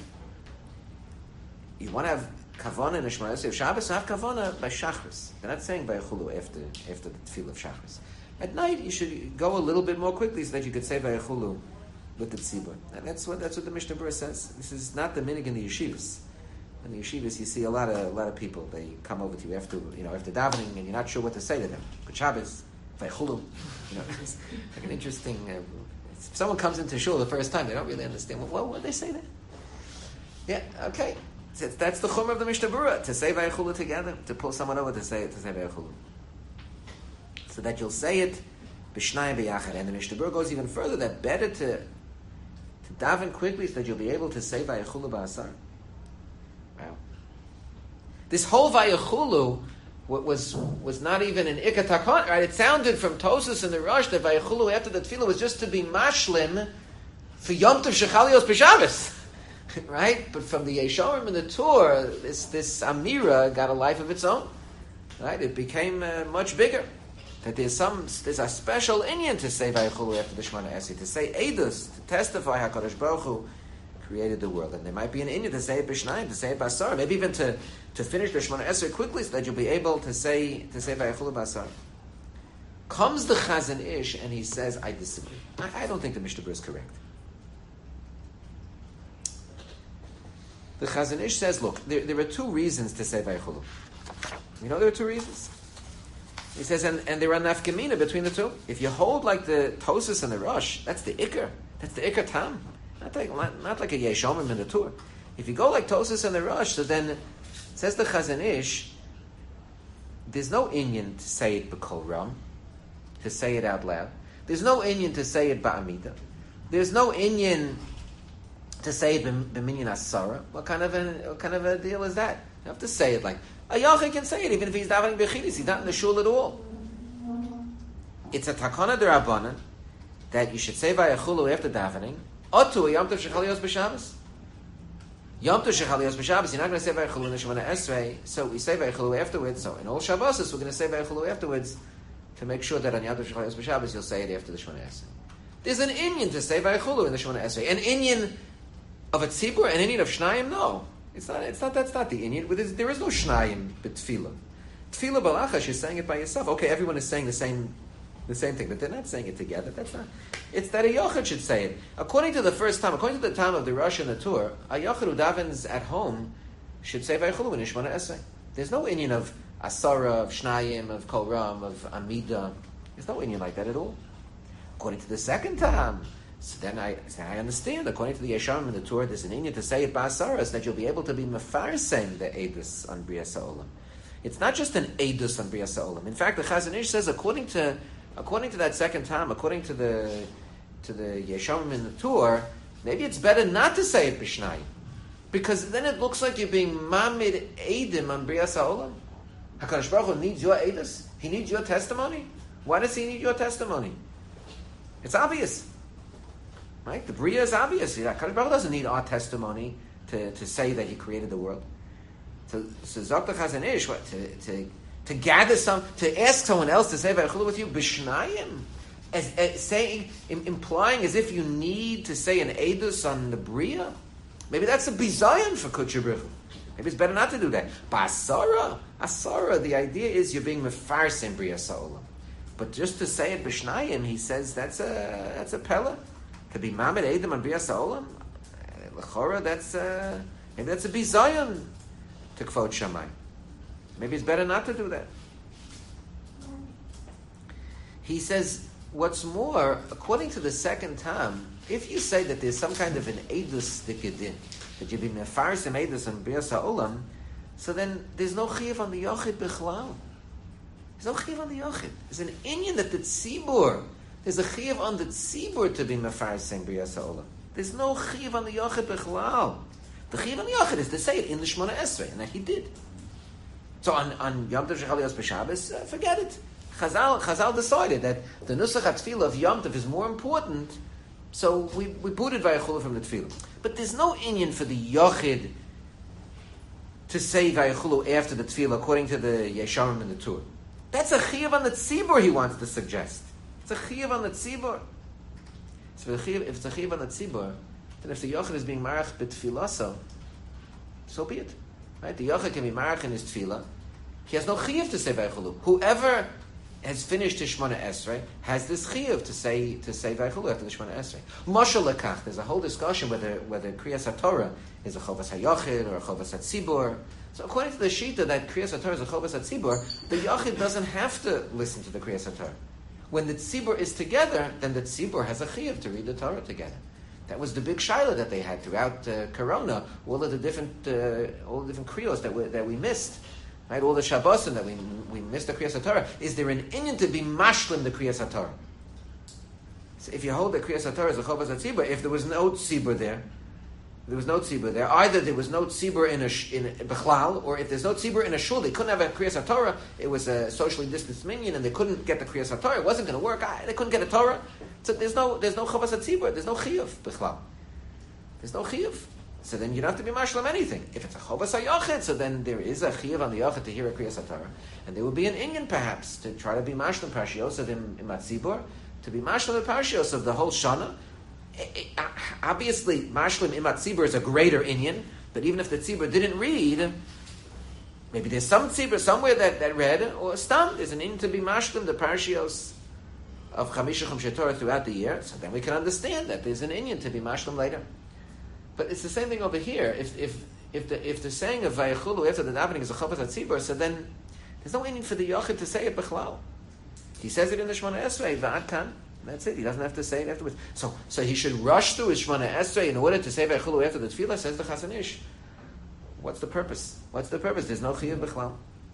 Speaker 1: you want to have Kavana in the Shemona Esrei of Shabbos, have Kavana by Shachris. They're not saying by Chulu after after the tefillah of Shachris. At night, you should go a little bit more quickly so that you could say by Chulu with the tzibur. And that's what that's what the Mishnah Berurah says. This is not the minig in the yeshivas. In the yeshivas, you see a lot of a lot of people. They come over to you after you know after davening, and you're not sure what to say to them. Good Shabbos, by Chulu. You know, it's like an interesting. Uh, if someone comes into shul the first time, they don't really understand. Well, what would they say there? Yeah, okay. That's the chumrah of the Mishnah Berurah, to say Vayachulu together, to pull someone over to say it, to say Vayachulu. So that you'll say it b'shnayim b'yachad. And the Mishnah Berurah goes even further, that better to to daven quickly so that you'll be able to say Vayachulu ba'asar. Wow. This whole Vayachulu was was not even an Ikka Takon, right? It sounded from Tosas and the Rosh that Vayachulu after the tefillah was just to be mashlim for Yom Tov Shechalios b'Shabbos. Right? But from the Yesharim and the Tur, this this Amira got a life of its own. Right? It became uh, much bigger. That there's some there's a special inyan to say Vayachulu after the Shemona Esrei, to say Eidos, to testify HaKadosh Baruch Hu created the world. And there might be an inyan to say it b'shnayim, to say it b'asar, maybe even to, to finish the Shemona Esrei quickly so that you'll be able to say to say Vayachulu b'asar. Comes the Chazon Ish and he says, I disagree. I, I don't think the Mishnah Berurah is correct. The Chazon Ish says, look, there, there are two reasons to say Vayachulu. You know there are two reasons? He says, and, and there are nafkamina between the two. If you hold like the Tosas and the Rosh, that's the Iker. That's the Iker Tam. Not like, not, not like a Yeshomim in the Tur. If you go like Tosas and the Rosh, so then, says the Chazon Ish, there's no inyan to say it b'kol ram, to say it out loud. There's no inyan to say it ba'amida. There's no inyan to say it b'minyan asara. What kind of a what kind of a deal is that? You have to say it like a yachid can say it even if he's davening b'chidus. He's not in the shul at all. It's a takana d'Rabbanan that you should say vayachulu after davening. Otu a yom tov shechalios b'Shabbos. Yom tov shechalios b'Shabbos. You're not going to say vayachulu in the Shemona Esrei, so we say vayachulu afterwards. So in all Shabbos, we're going to say vayachulu afterwards to make sure that on yom tov shechalios b'Shabbos you'll say it after the Shemona Esrei. There's an inyan to say vayachulu in the Shemona Esrei. An inyan of a tzibur, an inyan of shnayim, no. It's not, it's not, that's not the inyan. There is no shnayim but tefillah. Tefillah balachash, you're saying it by yourself. Okay, everyone is saying the same the same thing, but they're not saying it together. That's not, it's that a yochid should say it. According to the first time, according to the time of the Rosh and the Tur, a yochid who davens at home should say vayachulu in Shemona Esrei. There's no inyan of asara, of shnayim, of kol ram, of amida. There's no inyan like that at all. According to the second time, so then I, so I understand. According to the Yesharim and the Torah, there's an inyan to say it ba'asaras that you'll be able to be mefarsen the edus on Brias Ha'olam. It's not just an edus on Brias Ha'olam. In fact, the Chazon Ish says, according to according to that second time, according to the to the Yesharim and the Torah, maybe it's better not to say it b'shnayim, because then it looks like you're being mamid edim on Brias Ha'olam. Hakadosh Baruch Hu needs your edus. He needs your testimony. Why does he need your testimony? It's obvious. Right? The Bria is obvious. HaKadosh Baruch Hu doesn't need our testimony to, to say that He created the world. So, so Zokta Chazon Ish, what, to, to, to gather some, to ask someone else to say Vayachulu with you, B'shnayim, as, as saying, implying as if you need to say an Edus on the Bria. Maybe that's a bizayon for Kutcher Brichu. Maybe it's better not to do that. But Asara, Asara, the idea is you're being mefarsim Bria Sa'olam. But just to say it B'shnayim, he says that's a that's a pella. To be Mamed Edom on Brias Ha'olam, L'chora, that's uh, maybe that's a bizayon to Kvod Shammai. Maybe it's better not to do that. He says, what's more, according to the second time, if you say that there's some kind of an edus dikidin, that you be mefarsim edus on Brias Ha'olam, so then there's no chiyuv on the yochid bichlal. There's no chiyuv on the yochid. There's an inyan that the tzibur, there's a chiyuv on the tzibur to be mefarsem b'riyas ha'olam. There's no chiyuv on the yochid bichlal. The chiyuv on the yochid is to say it in the Shemona Esrei, and that he did. So on, on Yom Tov Shechal Yos B'Shabbos, uh, forget it. Chazal, Chazal decided that the Nusach HaTfilah of Yom Tov is more important, so we, we booted Vayachulu from the Tfilah. But there's no inyan for the Yochid to say Vayachulu after the Tfilah, according to the Yesharim and the Tur. That's a chiyuv on the tzibur he wants to suggest. It's a chiyuv on the tzibur. So if it's a chiyuv on the tzibur, then if the Yochid is being marach b'tfilah, so be it. Right? The Yochid can be marach in his tefillah. He has no chiyuv to say Vayachulu. Whoever has finished his Shemona Esrei has this chiyuv to say to say Vayachulu after the Shemona Esrei. Mashal lekach. There's a whole discussion whether whether Kriyas HaTorah is a chovas hayochid or a chovas hatzibur. So according to the Shita that Kriyas HaTorah is a chovas hatzibur, the yochid doesn't have to listen to the Kriyas HaTorah. When the tzibur is together, then the tzibur has a chiyuv to read the Torah together. That was the big shaila that they had throughout uh, Corona. All of the different uh, all the different kriyos that we, that we missed. Right, all the Shabbosim that we we missed the Kriyas HaTorah. Is there an inyan to be mashlim the Kriyas HaTorah? So if you hold the Kriyas HaTorah as a chovas hatzibur, if there was no tzibur there, there was no tzibur there. Either there was no tzibur in a in a bechlal, or if there's no tzibur in a shul, they couldn't have a Kriyas HaTorah. It was a socially distanced minyan, and they couldn't get the Kriyas HaTorah. It wasn't going to work. They couldn't get a Torah. So there's no there's no chovas hatzibur. There's no chiyuv bechlal. There's no chiyuv. So then you don't have to be mashlam anything. If it's a chovas hayochid, so then there is a chiyuv on the yochid to hear a Kriyas HaTorah, and there will be an inyan perhaps to try to be mashlam parshios of him in matzibur, to be mashlam the parshios of the whole shana. It, it, obviously, mashlim imat tzibur is a greater inyan, but even if the tzibur didn't read, maybe there's some tzibur somewhere that, that read, or stam, there's an inyan to be mashlim the parshios of chamisha chumshe Torah throughout the year, so then we can understand that there's an inyan to be mashlim later. But it's the same thing over here. If if if the if the saying of Vayachulu after the davening is a chovas hatzibur, so then there's no inyan for the yochid to say it b'chlal. He says it in the Shemona Esrei, v'ad kan. That's it. He doesn't have to say it afterwards. So, so he should rush through his Shemona Esrei in order to say Vayachulu after the tefillah. Says the Chazon Ish. What's the purpose? What's the purpose? There's no chiyuv b'chlal.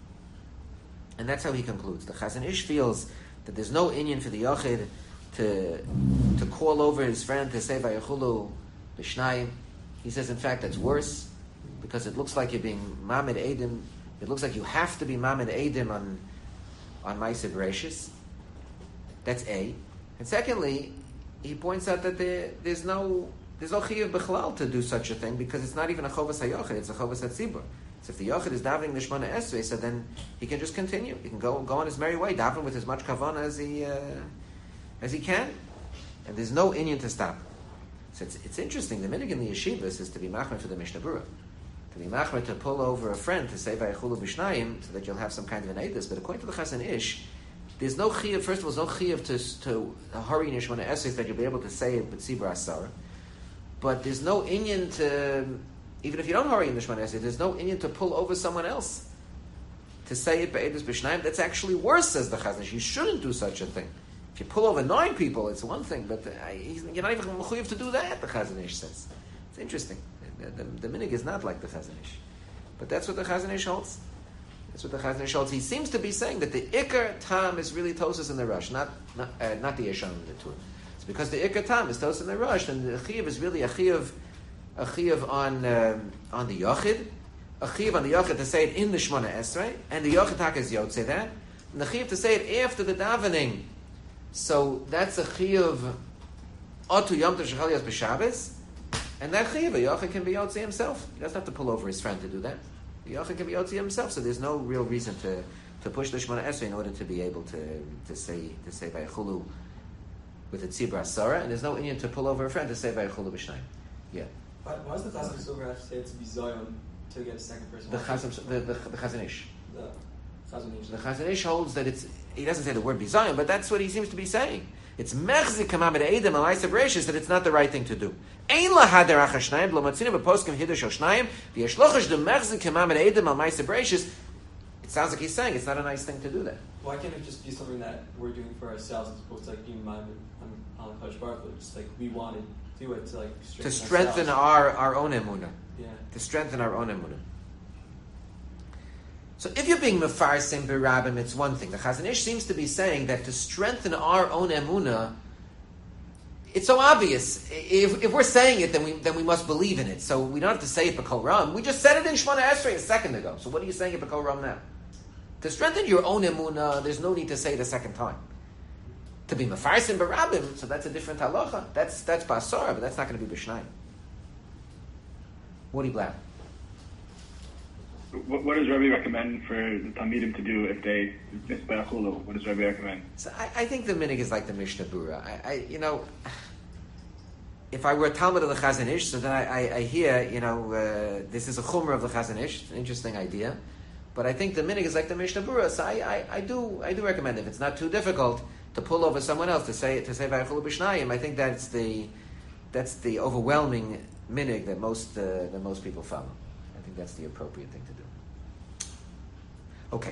Speaker 1: And that's how he concludes. The Chazon Ish feels that there's no inyan for the yochid to to call over his friend to say Vayachulu b'shnayim. He says, in fact, that's worse because it looks like you're being Mamed Eidim. It looks like you have to be Mamed Eidim on on Ma'aseh Bereishis. That's A. And secondly, he points out that there, there's no there's no chiyuv b'chlal to do such a thing because it's not even a chovas hayochid; it's a chovas hatzibur. So if the yochid is davening the Shemona Esrei, so then he can just continue. He can go go on his merry way, daven with as much kavanah as he uh, as he can, and there's no inyan to stop. So it's, it's interesting. The minhag in the yeshivas is to be machmer for the Mishnah Berurah, to be machmer to pull over a friend to say Vayachulu b'shnayim so that you'll have some kind of an edus. But according to the Chazon Ish, there's no chiyuv. First of all, there's no chiyuv to to hurry in your Shemona Esrei that you'll be able to say it b'tzibur asar. But there's no inyan to, even if you don't hurry in the Shemona Esrei, there's no inyan to pull over someone else to say it be'edus b'shnayim. That's actually worse, says the Chazon Ish. You shouldn't do such a thing. If you pull over nine people, it's one thing, but uh, you're not even mechuyev to do that, the Chazon Ish says. It's interesting. The, the, the minhag is not like the Chazon Ish. But that's what the Chazon Ish holds. That's what the Chazon Ish holds. He seems to be saying that the Ikar Tam is really Tosas in the Rush, not not, uh, not the Yeshon in the Tur. It's because the Ikar Tam is Tosas in the Rush, and the Chiyuv is really a Chiyuv, a Chiyuv on, um, on the Yochid, a Chiyuv on the Yochid to say it in the Shemona Esrei, and the Yochid Tak is Yod say that, and the Chiyuv to say it after the davening. So that's a chiyuv otu yom tov shechal yos b'Shabbos, and that chiyuv a yochid can be yotzi himself. He doesn't have to pull over his friend to do that. The yochid can be yotzi himself. So there's no real reason to, to push the Shemona Esrei in order to be able to to say to say Vayachulu with the tzibur asara, and there's no inyan to pull over a friend to say Vayachulu b'shnayim. Yeah.
Speaker 2: Why, why does the Chazon Ish have to say it's bizayon to get a second person?
Speaker 1: The Chazon the, the, the Chazon Ish.
Speaker 2: The Chazon Ish.
Speaker 1: The Chazon Ish holds that it's. He doesn't say the word bizayon, but that's what he seems to be saying. It's mechzik kamamed eidim alaisa bereishis that it's not the right thing to do. Ein lahader achashnayim lo matzina beposkim hidush oshnayim v'yeshlochash de mechzik kamamed eidim alaisa bereishis. It sounds like he's saying it's not a nice thing to do that.
Speaker 2: Why can't it just be something that we're doing for ourselves as opposed to like being minded on on Kodesh Baruch Hu? Just like we want to do it to like strengthen
Speaker 1: to strengthen
Speaker 2: our
Speaker 1: our, our own emunah.
Speaker 2: Yeah.
Speaker 1: To strengthen our own emunah. So if you're being mefarsim berabim, it's one thing. The Chazon Ish seems to be saying that to strengthen our own emunah, it's so obvious. If, if we're saying it, then we then we must believe in it. So we don't have to say it b'kol ram. We just said it in Shemona Esrei a second ago. So what are you saying it b'kol ram now? To strengthen your own emunah, there's no need to say it a second time. To be mefarsim berabim, so that's a different halacha. That's that's basar, but that's not going to be b'shnayim. What do you blab?
Speaker 3: What, what does Rabbi recommend for the Talmidim to do if they miss Bayachulu? What does Rabbi recommend?
Speaker 1: So I, I think the minig is like the Mishnah Bura. I, I, you know, if I were a Talmud of the Chazon Ish, so then I, I, I hear, you know, uh, this is a chumrah of the Chazon Ish. It's an interesting idea, but I think the minig is like the Mishnah Bura. So I, I, I do, I do recommend if it's not too difficult to pull over someone else to say to say Bayachulu b'shnayim. I think that's the that's the overwhelming minig that most uh, that most people follow. I think that's the appropriate thing to do. Okay.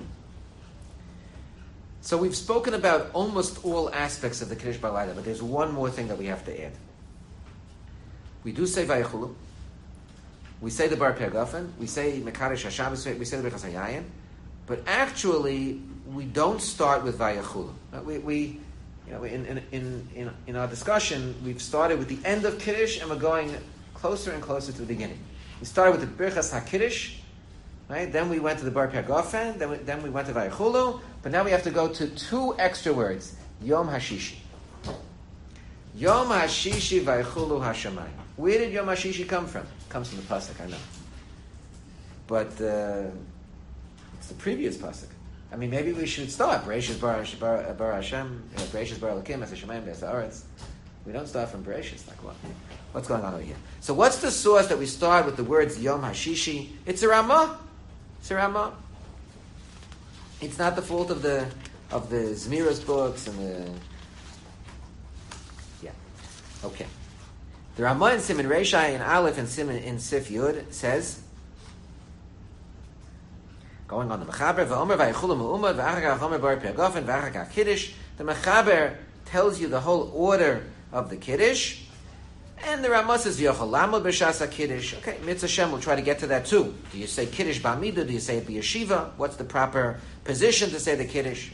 Speaker 1: So we've spoken about almost all aspects of the Kiddush Balayla, but there's one more thing that we have to add. We do say Vayechulu. We say the Bar Pergafen. We say Mekadosh HaShabbos. We say the Bechas HaYayin. But actually, we don't start with Vayechulu. We, we, you know, in, in, in, in, in our discussion, we've started with the end of Kiddush, and we're going closer and closer to the beginning. We started with the Birchas HaKiddush, right? Then we went to the Bar Pergafen, then we, then we went to Vayechulu, but now we have to go to two extra words, Yom HaShishi. Yom HaShishi Vayechulu HaShamayim. Where did Yom HaShishi come from? It comes from the Pasuk, I know. But uh, it's the previous Pasuk. I mean, maybe we should start, Bereshis Bar, bar, bar Hashem, Bereshis Bar Elokim, Es HaShamayim, Es HaAretz. We don't start from Bereshis, like what? What's going on over here? So what's the source that we start with the words Yom HaShishi? It's a Ramah. It's a Ramah. It's not the fault of the of the Zmira's books and the yeah. Okay. The Ramah in Siman Reishai and Aleph and Siman in Sif Yud says, going on the Mechaber, V'omer v'aychulu me'umad v'achar v'omer bar pergafen v'achar kiddush. The Mechaber tells you the whole order of the Kiddush. And the Ramah says, V'yochel lamod b'shas HaKiddush. Okay, Mitzvah Shem, we'll try to get to that too. Do you say Kiddush b'amidah? Do you say it b'yeshiva? What's the proper position to say the Kiddush?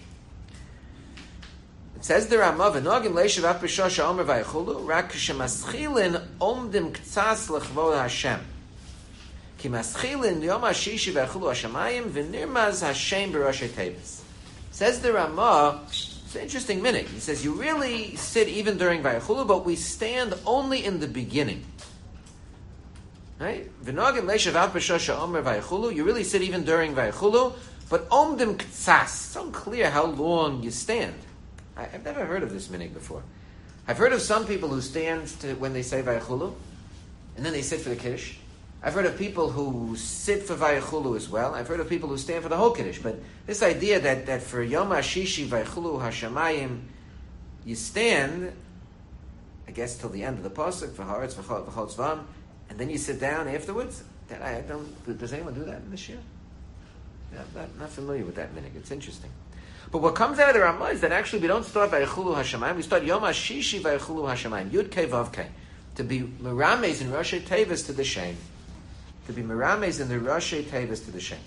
Speaker 1: It says the Ramah, V'nogim le'shav af b'shas ha'omer v'aychulu, rak k'shemaschilin omdim k'tzas l'chvod Hashem. Ki maschilin yom ha'shishi v'aychulu hashamayim, v'nirmaz Hashem b'roshei tevis. Says the Ramah, it's an interesting minute. He says, you really sit even during Vayechulu, but we stand only in the beginning. Right? V'nogim le'shav av b'shosha omer Vayechulu. You really sit even during Vayechulu, but omdim k'tzas. It's unclear how long you stand. I, I've never heard of this minute before. I've heard of some people who stand to, when they say Vayechulu, and then they sit for the Kiddush. I've heard of people who sit for Vayechulu as well. I've heard of people who stand for the whole Kiddush. But this idea that, that for Yom HaShishi Vayechulu Hashamayim, you stand, I guess, till the end of the Pasuk, V'haaretz V'chol Tzvam, and then you sit down afterwards. That I don't. Does anyone do that in this year? Yeah, I'm not, not familiar with that minhag. It's interesting. But what comes out of the Ramah is that actually we don't start Vayechulu Hashamayim. We start Yom HaShishi Vayechulu Hashamayim. Yud Kei Vav Kei. To be Merames in Rosh Tevis to the Shem. To be Merames in the Rosh Tevis to the Shem.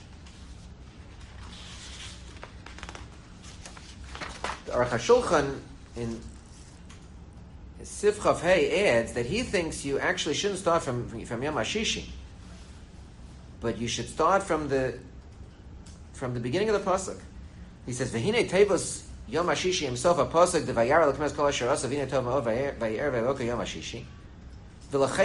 Speaker 1: The Aruch HaShulchan in Sif Chav Hey adds that he thinks you actually shouldn't start from, from Yom HaShishi, but you should start from the from the beginning of the pasuk. He says, "V'hinei Tevos Yom HaShishi himself a pasuk the Vayar L'Kmes Kol Asher Asa V'hinei Tov Ma'ov Vayar V'Eloka Yom HaShishi." There are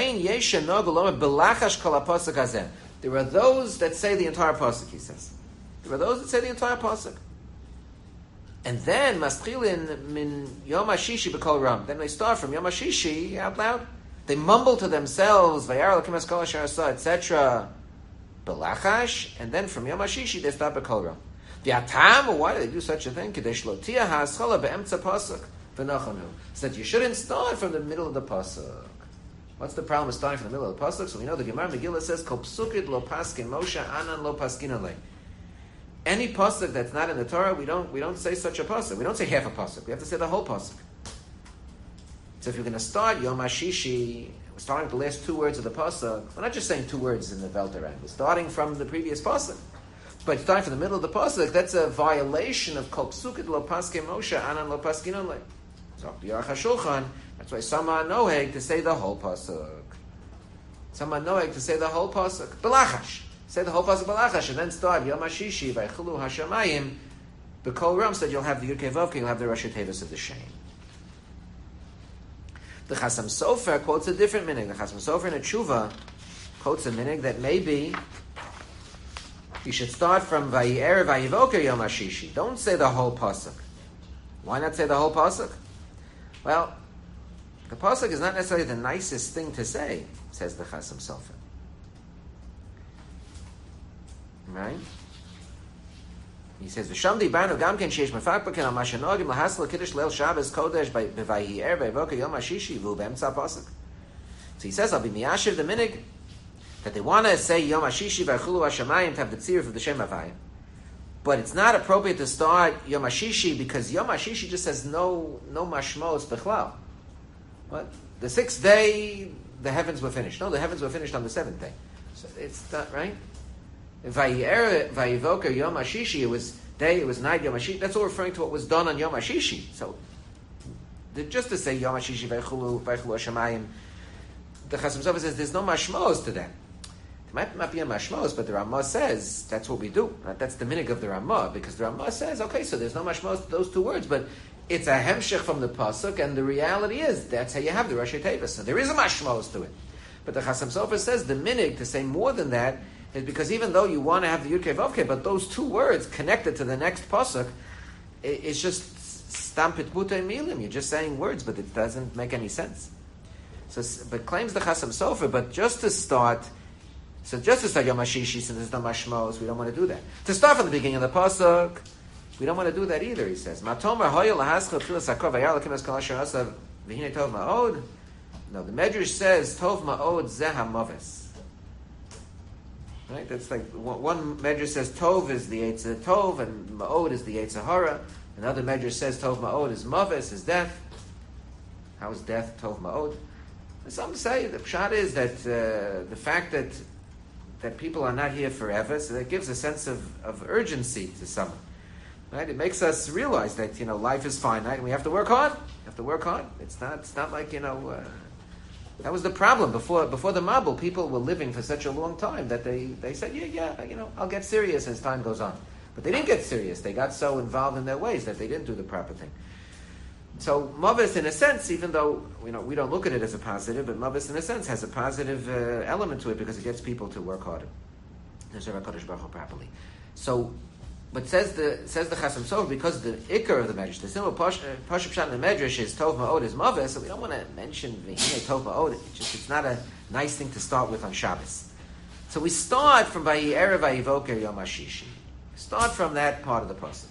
Speaker 1: those that say the entire pasuk, he says. There are those that say the entire pasuk. And then, Maschilin min Yom HaShishi b'kol ram. Then they start from Yom HaShishi out loud. They mumble to themselves, Vayar L'Kim Eskol Asher Asa, et cetera. Belachash, and then from Yom HaShishi they start b'kol ram. V'atam, why do they do such a thing? Kadesh lo tia ha'aschala be'emtza pasuk v'nachanu. So that you shouldn't start from the middle of the pasuk. What's the problem with starting from the middle of the pasuk? So we know the Gemara Megillah says, "Kol psukid lo paskin Moshe anan lo paskin alei." Any pasuk that's not in the Torah, we don't we don't say such a pasuk. We don't say half a pasuk. We have to say the whole pasuk. So if you're going to start Yom HaShishi, we're starting with the last two words of the pasuk. We're not just saying two words in the Velterang. We're starting from the previous pasuk. But starting from the middle of the pasuk, that's a violation of kol psukid lo paske Moshe anan lo paskinon le. So Yarach HaShulchan, that's why Sama Noheg to say the whole pasuk. Sama Noheg to say the whole pasuk. Belachash. Say the whole pasuk belachash, and then start Yom HaShishi v'Echulu Hashamayim. B'Kol Ram said you'll have the Yud Kei Vav Kei, you'll have the Rosh Tevis of the Shem. The Chasam Sofer quotes a different minig. The Chasam Sofer in a Tshuva quotes a minig that maybe you should start from Vayi'er Vayivoker Yom HaShishi. Don't say the whole pasuk. Why not say the whole pasuk? Well, the pasuk is not necessarily the nicest thing to say, says the Chasam Sofer. Right? He says, "V'shamdi banu gam ken sheish mefakbaken al mashanogim lahasla kiddush leil Shabbos kodesh b'vayi'er v'evoka yom hashishi v'u b'emtza pasuk." So he says, "I'll be miyashiv the minig that they want to say yom hashishi v'echulu hashamayim to have the tziruf of the Shem Havayim, but it's not appropriate to start yom hashishi because yom hashishi just has no no mashmos b'chlal. What the sixth day the heavens were finished? No, the heavens were finished on the seventh day. So it's not right." Vayi'er vayivoker Yom Hashishi, it was day, it was night Yom Hashishi. That's all referring to what was done on Yom Hashishi. So, the, just to say Yom Hashishi v'echulu v'echulu Hashamayim, the Chasam Sofer says there's no mashmos to that. It might not be a mashmos, but the Ramah says that's what we do. That's the minig of the Ramah, because the Ramah says, okay, so there's no mashmos to those two words, but it's a hemshech from the pasuk, and the reality is that's how you have the Rosh Tevis. So there is a mashmos to it. But the Chasam Sofer says the minig to say more than that is because even though you want to have the Yud Kei Vav Kei, but those two words connected to the next pasuk, it, it's just stampit buta milim. You're just saying words, but it doesn't make any sense. So, but claims the Chasam Sofer, but just to start, so just to start Yom HaShishi, since there's no mashmos, we don't want to do that. To start from the beginning of the pasuk, we don't want to do that either. He says, "Matomer hoyel lahaschel tchilas hakor vayar lakim es kol asher asav v'hinei tov ma'od." No, the Medrash says tov ma'od zeh hamaves. Right? That's like one Medrash says Tov is the Yetzer Tov and Ma'od is the Yetzer Hara. Another Medrash says Tov Ma'od is Maves, is death. How is death Tov Ma'od? And some say the pshat is that uh, the fact that that people are not here forever, so that gives a sense of, of urgency to someone. Right? It makes us realize that you know life is finite and we have to work hard. We have to work hard. It's not. It's not like you know. Uh, That was the problem before before the Mabul. People were living for such a long time that they, they said, yeah, yeah, you know, I'll get serious as time goes on. But they didn't get serious. They got so involved in their ways that they didn't do the proper thing. So Mavis, in a sense, even though you know we don't look at it as a positive, but Mavis, in a sense, has a positive uh, element to it because it gets people to work harder and serve HaKadosh Baruch Hu properly. So, but says the says the Chasam Sofer, because the ikar of the Medrash, the simple Pashup Pshat in the Medrash is Tov Ma'od is Mavis, so we don't want to mention V'hinei Tov Ma'od. It's just it's not a nice thing to start with on Shabbos. So we start from Vayi'er Vayivoker Yom HaShishi. Start from that part of the pasuk.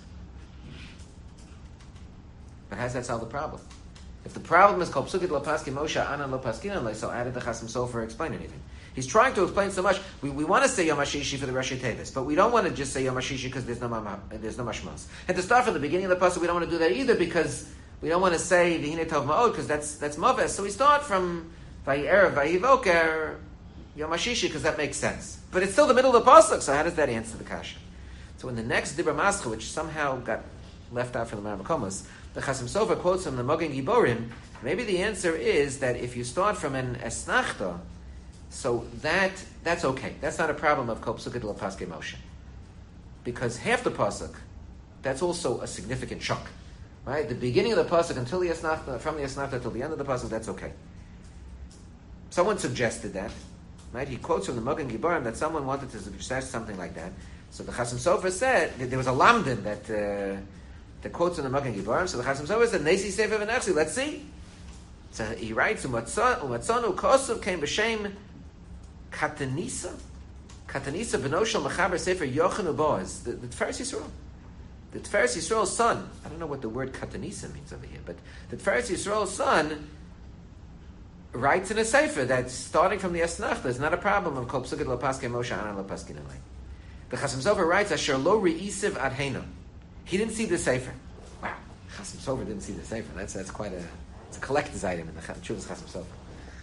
Speaker 1: But how does that solve the problem? If the problem is called Psukid Lo Paski Moshe Anan Lo Paskinan, so how did the Chasam Sofer explain anything? He's trying to explain so much. We, we want to say Yom HaShishi for the Rosh Tevis, but we don't want to just say Yom HaShishi because there's no there's no mashmas. And to start from the beginning of the pasuk, we don't want to do that either because we don't want to say V'hinei Tov Ma'od because that's that's maves. So we start from Vayi'er Vayivoker Yom HaShishi because that makes sense. But it's still the middle of the pasuk. So how does that answer the kasha? So in the next Dibra Mascha, which somehow got left out from the Maramakomos, the Chasam Sofer quotes from the Mogen Giborim. Maybe the answer is that if you start from an Esnachta, so that that's okay. That's not a problem of Kol Psukid Lo Paske Moshe. Because half the pasuk, that's also a significant chunk. Right? The beginning of the pasuk until the Esnachta, from the Esnachta till the end of the pasuk, that's okay. Someone suggested that. Right? He quotes from the Mogen Giborim that someone wanted to suggest something like that. So the Chasam Sofer said that there was a lamdin that uh, that quotes in the Mogen Giborim. So the Chasam Sofer said, Nesi Sefer V'Nechsi, let's see. So he writes, Umatzonu Kosuv came b'shem Katanisa, Katanisa Benoshel Mechaber Sefer Yochanan Boaz, the, the Tiferes Yisrael. The Tiferes Yisrael's son, I don't know what the word Katanisa means over here, but the Tiferes Yisrael's son writes in a Sefer that starting from the Esnachta is not a problem of Kol Psukid Lo Paske Moshe Anan Lo Paskinan Lei. The Chasam Sofer writes, Asher Lo Re'isiv Adheno. He didn't see the Sefer. Wow, Chasam Sofer didn't see the Sefer. That's that's quite a it's a collector's item in the Chuvas Chasam Sofer.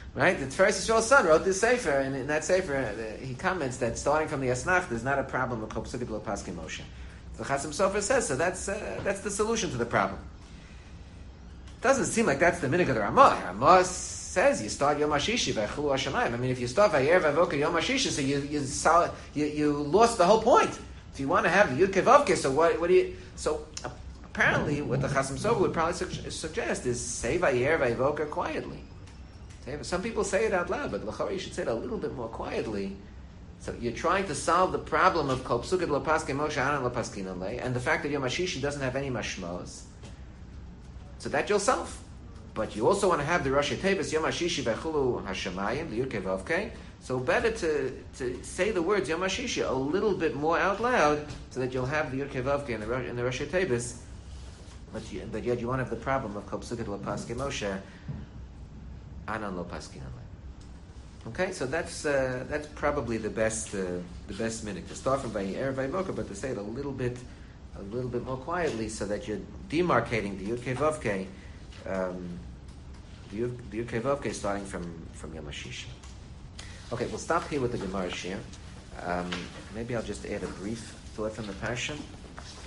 Speaker 1: Right? The Tiferes Yisrael's son wrote this sefer, and in that sefer uh, he comments that starting from the Asnach, there's not a problem with Kol Pesukei Lo Paskei Moshe. The Chasam Sofer says so. That's uh, that's the solution to the problem. It doesn't seem like that's the minhag of the Ramah. Ramah says you start Yom HaShishi v'Echulu Hashemayim. I mean, if you start Vayer Vavoka Yom HaShishi, so you you, saw, you you lost the whole point. If you want to have the Yud Kei Vavke, so what what do you? So uh, apparently, what the Chasam Sofer would probably su- suggest is say Vayer Vavoka quietly. Some people say it out loud, but l'chara you should say it a little bit more quietly. So you're trying to solve the problem of Kol Pesukei Lo Paskei Moshe Anan Lo Paskinan Le, and the fact that Yom HaShishi doesn't have any mashmos. So that you'll solve. But you also want to have the Rosh Tevis Yom HaShishi V'Echulu Hashemayim, the Yud Kei Vavkei. So better to, to say the words Yom HaShishi a little bit more out loud, so that you'll have the Yud Kei Vavkei and the Rosh, and the Rosh Tevis. But, you, but yet you won't have the problem of Kol Pesukei Lo Paskei Moshe Anan Lo Paskinan Le. Okay, so that's uh, that's probably the best uh, the best minute to start from Vayer Vayvoka, but to say it a little bit a little bit more quietly, so that you're demarcating the Yud Kei Vavkei, um, the Yud, the Yud Kei Vavkei starting from from Yom HaShishi. Okay, we'll stop here with the Gemara Shir. Um, maybe I'll just add a brief thought from the Parsha.